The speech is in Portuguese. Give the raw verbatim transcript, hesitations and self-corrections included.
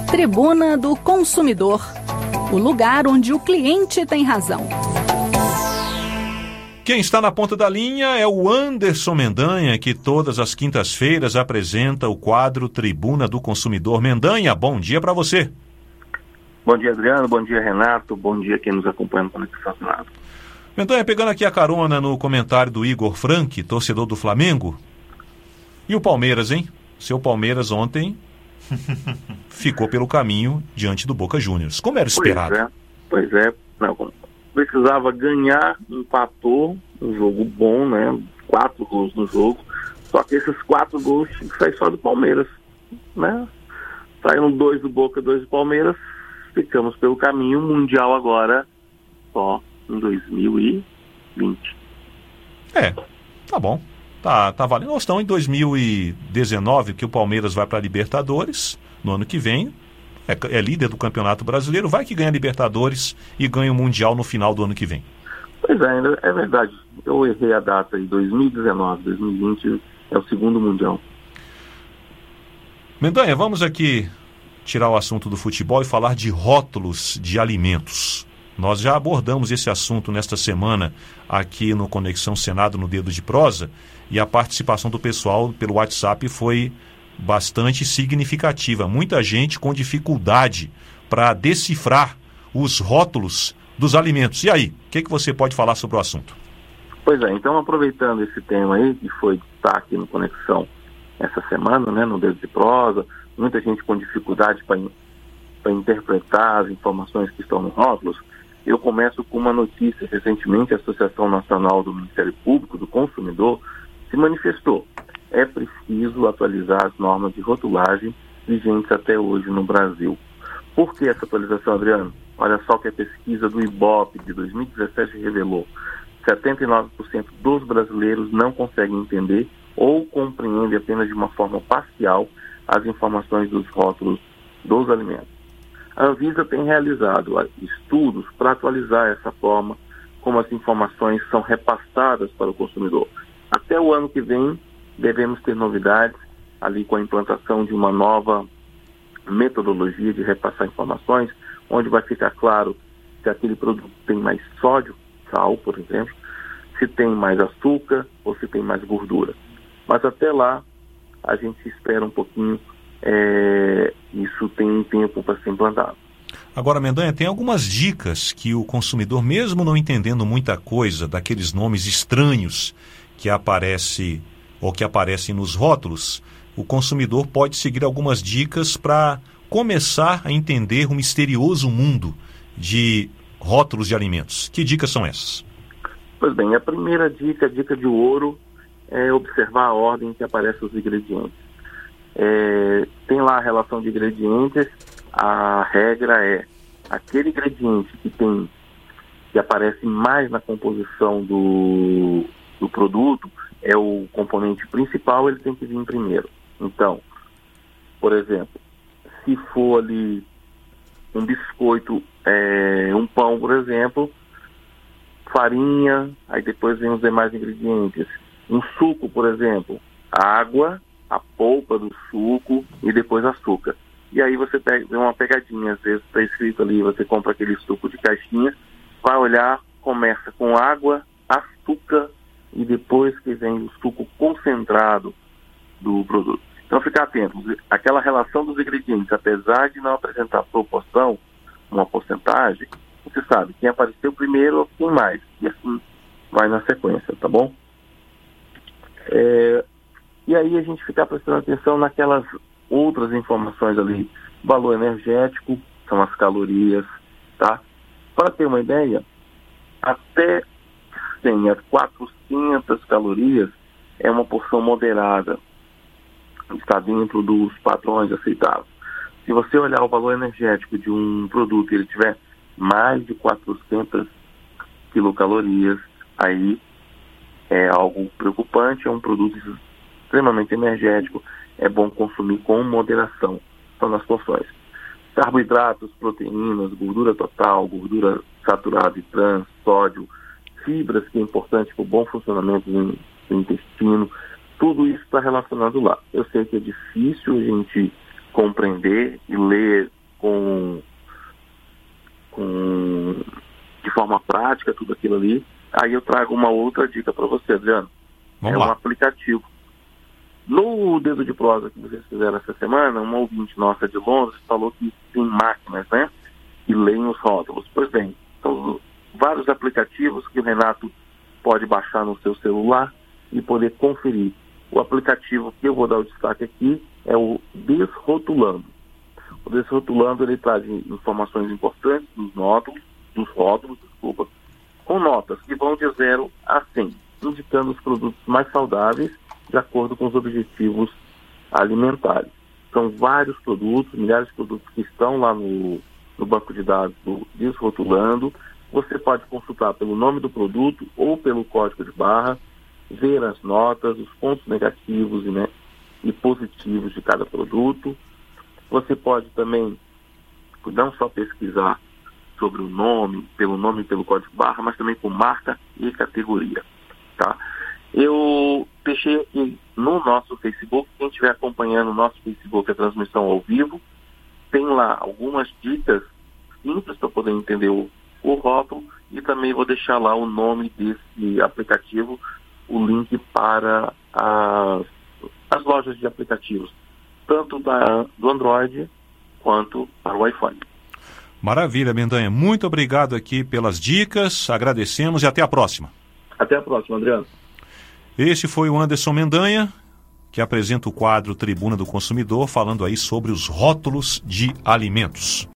Tribuna do Consumidor, o lugar onde o cliente tem razão. Quem está na ponta da linha é o Anderson Mendanha, que todas as quintas-feiras apresenta o quadro Tribuna do Consumidor. Mendanha, bom dia para você. Bom dia, Adriano. Bom dia, Renato. Bom dia quem nos acompanha no Conexão Senado. Mendanha, pegando aqui a carona no comentário do Igor Frank, torcedor do Flamengo. E o Palmeiras, hein? Seu Palmeiras ontem ficou pelo caminho diante do Boca Juniors. Como era esperado? Pois é. Pois é. Não, precisava ganhar, empatou, um jogo bom, né? Quatro gols no jogo. Só que esses quatro gols saem só do Palmeiras, né? Saíram dois do Boca, dois do Palmeiras. Ficamos pelo caminho mundial agora só em dois mil e vinte. É, tá bom. Tá, tá valendo. Nós estamos em dois mil e dezenove, que o Palmeiras vai para a Libertadores no ano que vem. É, é líder do Campeonato Brasileiro. Vai que ganha a Libertadores e ganha o Mundial no final do ano que vem. Pois é, é verdade. Eu errei a data aí. dois mil e dezenove, dois mil e vinte é o segundo Mundial. Mendanha, vamos aqui tirar o assunto do futebol e falar de rótulos de alimentos. Nós já abordamos esse assunto nesta semana aqui no Conexão Senado, no Dedo de Prosa, e a participação do pessoal pelo WhatsApp foi bastante significativa. Muita gente com dificuldade para decifrar os rótulos dos alimentos. E aí, o que, que você pode falar sobre o assunto? Pois é, então aproveitando esse tema aí, que foi destaque no Conexão essa semana, né, no Dedo de Prosa, muita gente com dificuldade para interpretar as informações que estão nos rótulos. Eu começo com uma notícia. Recentemente, a Associação Nacional do Ministério Público do Consumidor se manifestou. É preciso atualizar as normas de rotulagem vigentes até hoje no Brasil. Por que essa atualização, Adriano? Olha só que a pesquisa do Ibope de dois mil e dezessete revelou: setenta e nove por cento dos brasileiros não conseguem entender ou compreendem apenas de uma forma parcial as informações dos rótulos dos alimentos. A Anvisa tem realizado estudos para atualizar essa forma como as informações são repassadas para o consumidor. Até o ano que vem, devemos ter novidades ali com a implantação de uma nova metodologia de repassar informações, onde vai ficar claro se aquele produto tem mais sódio, sal, por exemplo, se tem mais açúcar ou se tem mais gordura. Mas até lá, a gente espera um pouquinho. É, isso tem um tempo para ser implantado. Agora, Mendanha, tem algumas dicas que o consumidor, mesmo não entendendo muita coisa daqueles nomes estranhos que aparece ou que aparecem nos rótulos, o consumidor pode seguir algumas dicas para começar a entender o misterioso mundo de rótulos de alimentos. Que dicas são essas? Pois bem, a primeira dica, a dica de ouro, é observar a ordem que aparecem os ingredientes. É, tem lá a relação de ingredientes. A regra é aquele ingrediente que tem que aparece mais na composição do, do produto, é o componente principal, ele tem que vir primeiro. Então, por exemplo, se for ali um biscoito, é, um pão, por exemplo, farinha, aí depois vem os demais ingredientes. Um suco, por exemplo, água, a polpa do suco e depois açúcar. E aí você pega, vê uma pegadinha, às vezes está escrito ali, você compra aquele suco de caixinha, vai olhar, começa com água, açúcar e depois que vem o suco concentrado do produto. Então ficar atento, aquela relação dos ingredientes, apesar de não apresentar proporção, uma porcentagem, você sabe quem apareceu primeiro ou quem mais, e assim vai na sequência, tá bom? É... E aí a gente ficar prestando atenção naquelas outras informações ali. Valor energético, são as calorias, tá? Para ter uma ideia, até cem a quatrocentas calorias é uma porção moderada. Está dentro dos padrões aceitáveis. Se você olhar o valor energético de um produto e ele tiver mais de quatrocentas quilocalorias, aí é algo preocupante, é um produto extremamente energético, é bom consumir com moderação, são nas porções. Carboidratos, proteínas, gordura total, gordura saturada e trans, sódio, fibras, que é importante para o bom funcionamento do intestino, tudo isso está relacionado lá. Eu sei que é difícil a gente compreender e ler com, com de forma prática tudo aquilo ali, aí eu trago uma outra dica para você, Adriano. Vamos é lá. um aplicativo. No Dedo de Prosa que vocês fizeram essa semana, uma ouvinte nossa de Londres falou que tem máquinas, né, que leem os rótulos. Pois bem, são vários aplicativos que o Renato pode baixar no seu celular e poder conferir. O aplicativo que eu vou dar o destaque aqui é o Desrotulando. O Desrotulando, ele traz informações importantes dos rótulos, dos rótulos, desculpa, com notas que vão de zero a cem, indicando os produtos mais saudáveis de acordo com os objetivos alimentares. São vários produtos, milhares de produtos que estão lá no, no banco de dados do Desrotulando. Você pode consultar pelo nome do produto ou pelo código de barra, ver as notas, os pontos negativos e, né, e positivos de cada produto. Você pode também não só pesquisar sobre o nome, pelo nome e pelo código de barra, mas também por marca e categoria, tá? Eu deixei aqui no nosso Facebook, quem estiver acompanhando o nosso Facebook, a transmissão ao vivo, tem lá algumas dicas simples para poder entender o, o rótulo, e também vou deixar lá o nome desse aplicativo, o link para as, as lojas de aplicativos, tanto da, do Android quanto para o iPhone. Maravilha, Mendanha. Muito obrigado aqui pelas dicas, agradecemos e até a próxima. Até a próxima, Adriano. Este foi o Anderson Mendanha, que apresenta o quadro Tribuna do Consumidor, falando aí sobre os rótulos de alimentos.